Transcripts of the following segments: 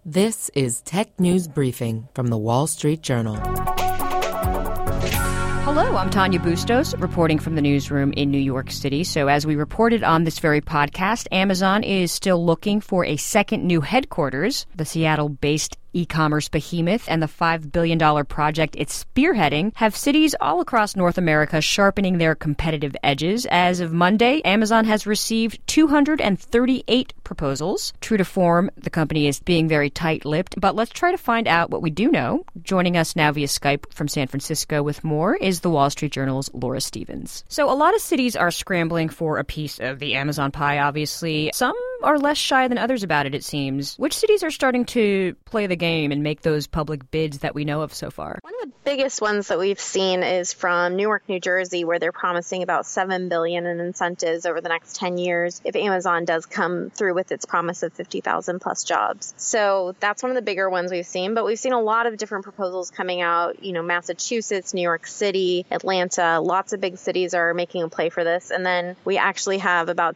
This is Tech News Briefing from The Wall Street Journal. Hello, I'm Tanya Bustos, reporting from the newsroom in New York City. So as we reported on this very podcast, Amazon is still looking for a second new headquarters. The Seattle-based e-commerce behemoth and the $5 billion project it's spearheading have cities all across North America sharpening their competitive edges. As of Monday, Amazon has received 238 proposals. True to form, the company is being very tight-lipped, but let's try to find out what we do know. Joining us now via Skype from San Francisco with more is the Wall Street Journal's Laura Stevens. So a lot of cities are scrambling for a piece of the Amazon pie, obviously. Some are less shy than others about it, it seems. Which cities are starting to play the game and make those public bids that we know of so far? One of the biggest ones that we've seen is from Newark, New Jersey, where they're promising about $7 billion in incentives over the next 10 years if Amazon does come through with its promise of 50,000 plus jobs. So that's one of the bigger ones we've seen, but we've seen a lot of different proposals coming out, Massachusetts, New York City, Atlanta, lots of big cities are making a play for this. And then we actually have about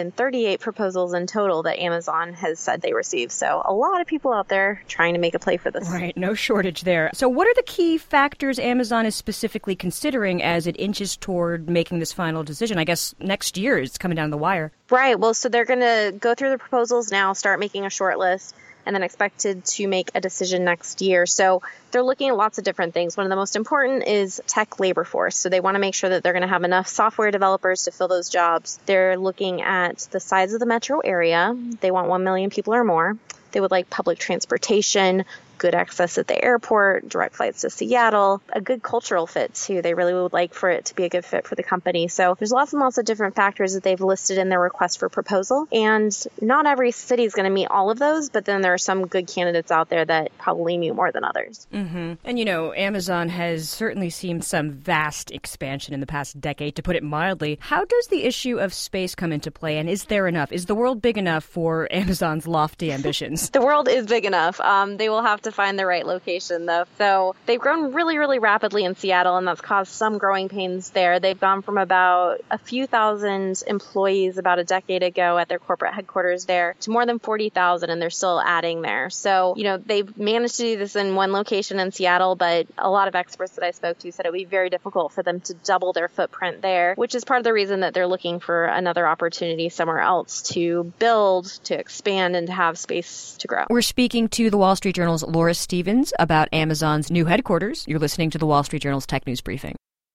238 proposals in total that Amazon has said they received. So a lot of people out there trying to make a play for this. Right, no shortage there. So what are the key factors Amazon is specifically considering as it inches toward making this final decision? I guess next year it's coming down the wire. Right, well, so they're going to go through the proposals now, start making a short list, and then expected to make a decision next year. So they're looking at lots of different things. One of the most important is tech labor force. So they want to make sure that they're going to have enough software developers to fill those jobs. They're looking at the size of the metro area. They want 1 million people or more. They would like public transportation, good access at the airport, direct flights to Seattle, a good cultural fit too. They really would like for it to be a good fit for the company. So there's lots and lots of different factors that they've listed in their request for proposal. And not every city is going to meet all of those, but then there are some good candidates out there that probably meet more than others. Mm-hmm. And Amazon has certainly seen some vast expansion in the past decade, to put it mildly. How does the issue of space come into play? And is there enough? Is the world big enough for Amazon's lofty ambitions? The world is big enough. They will have to find the right location, though. So they've grown really, really rapidly in Seattle, and that's caused some growing pains there. They've gone from about a few thousand employees about a decade ago at their corporate headquarters there to more than 40,000, and they're still adding there. So, they've managed to do this in one location in Seattle, but a lot of experts that I spoke to said it would be very difficult for them to double their footprint there, which is part of the reason that they're looking for another opportunity somewhere else to build, to expand, and to have space to grow. We're speaking to the Wall Street Journal's Laura Stevens about Amazon's new headquarters. You're listening to the Wall Street Journal's Tech News Briefing.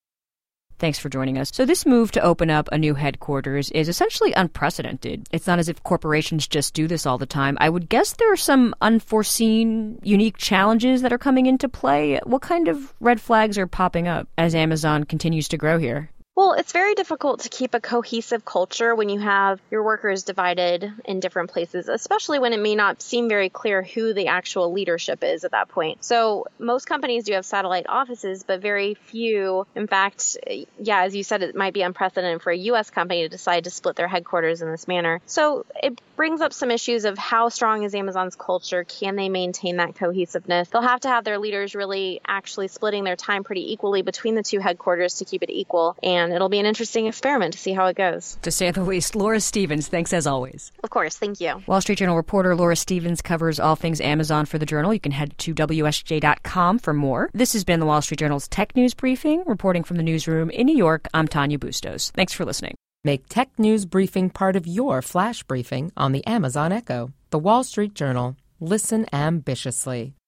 Thanks for joining us. So this move to open up a new headquarters is essentially unprecedented. It's not as if corporations just do this all the time. I would guess there are some unforeseen, unique challenges that are coming into play. What kind of red flags are popping up as Amazon continues to grow here? Well, it's very difficult to keep a cohesive culture when you have your workers divided in different places, especially when it may not seem very clear who the actual leadership is at that point. So most companies do have satellite offices, but very few. In fact, as you said, it might be unprecedented for a U.S. company to decide to split their headquarters in this manner. So it brings up some issues of how strong is Amazon's culture? Can they maintain that cohesiveness? They'll have to have their leaders really actually splitting their time pretty equally between the two headquarters to keep it equal. And it'll be an interesting experiment to see how it goes. To say the least. Laura Stevens, thanks as always. Of course, thank you. Wall Street Journal reporter Laura Stevens covers all things Amazon for the Journal. You can head to WSJ.com for more. This has been the Wall Street Journal's Tech News Briefing. Reporting from the newsroom in New York, I'm Tanya Bustos. Thanks for listening. Make Tech News Briefing part of your flash briefing on the Amazon Echo. The Wall Street Journal. Listen ambitiously.